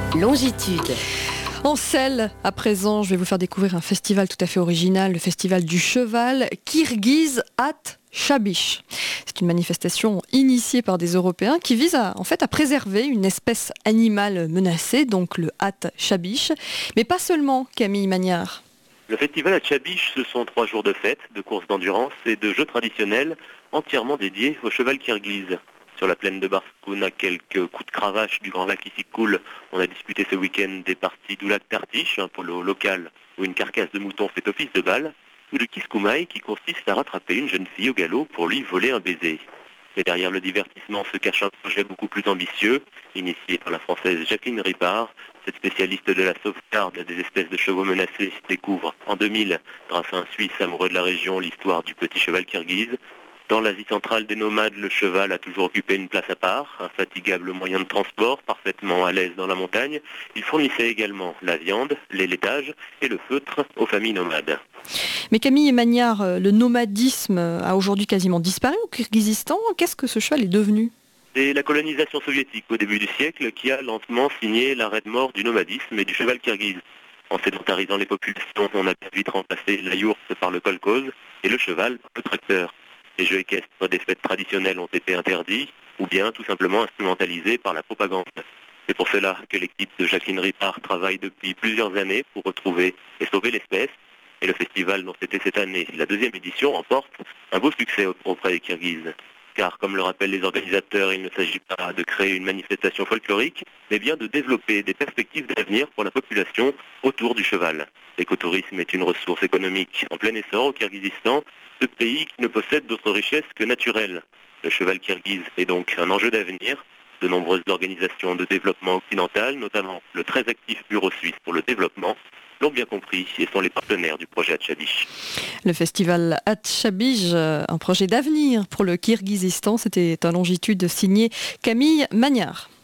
Longitude. En Selle, à présent, je vais vous faire découvrir un festival tout à fait original, le festival du cheval Kirgiz at Shabish. C'est une manifestation initiée par des Européens qui vise à préserver une espèce animale menacée, donc le at Shabish. Mais pas seulement, Camille Magnard. Le festival à Shabish, ce sont 3 jours de fêtes, de courses d'endurance et de jeux traditionnels entièrement dédiés au cheval kirghize. Sur la plaine de Barskoun, à quelques coups de cravache du Grand Lac Issyk-Kul, on a disputé ce week-end des parties du lac Tartiche, un polo local où une carcasse de mouton fait office de balle, ou de Kiskoumaï qui consiste à rattraper une jeune fille au galop pour lui voler un baiser. Mais derrière le divertissement se cache un projet beaucoup plus ambitieux, initié par la Française Jacqueline Ripard. Cette spécialiste de la sauvegarde des espèces de chevaux menacés découvre en 2000, grâce à un Suisse amoureux de la région, l'histoire du petit cheval kirghize. Dans l'Asie centrale des nomades, le cheval a toujours occupé une place à part, infatigable moyen de transport, parfaitement à l'aise dans la montagne. Il fournissait également la viande, les laitages et le feutre aux familles nomades. Mais Camille Magnard, le nomadisme a aujourd'hui quasiment disparu au Kirghizistan. Qu'est-ce que ce cheval est devenu ? C'est la colonisation soviétique au début du siècle qui a lentement signé l'arrêt de mort du nomadisme et du cheval kirghize. En sédentarisant les populations, on a vite remplacé la yourte par le kolkhoz et le cheval par le tracteur. Les jeux équestres des fêtes traditionnelles ont été interdits ou bien tout simplement instrumentalisés par la propagande. C'est pour cela que l'équipe de Jacqueline Ripard travaille depuis plusieurs années pour retrouver et sauver l'espèce. Et le festival dont c'était cette année la 2e édition remporte un beau succès auprès des Kirghizes. Car comme le rappellent les organisateurs, il ne s'agit pas de créer une manifestation folklorique, mais bien de développer des perspectives d'avenir pour la population autour du cheval. L'écotourisme est une ressource économique en plein essor au Kirghizistan, ce pays qui ne possède d'autres richesses que naturelles. Le cheval kirghize est donc un enjeu d'avenir. De nombreuses organisations de développement occidental, notamment le très actif Bureau suisse pour le développement, l'ont bien compris et sont les partenaires du projet At-Shabish. Le festival At-Shabish, un projet d'avenir pour le Kirghizistan, c'était un longitude signé Camille Magnard.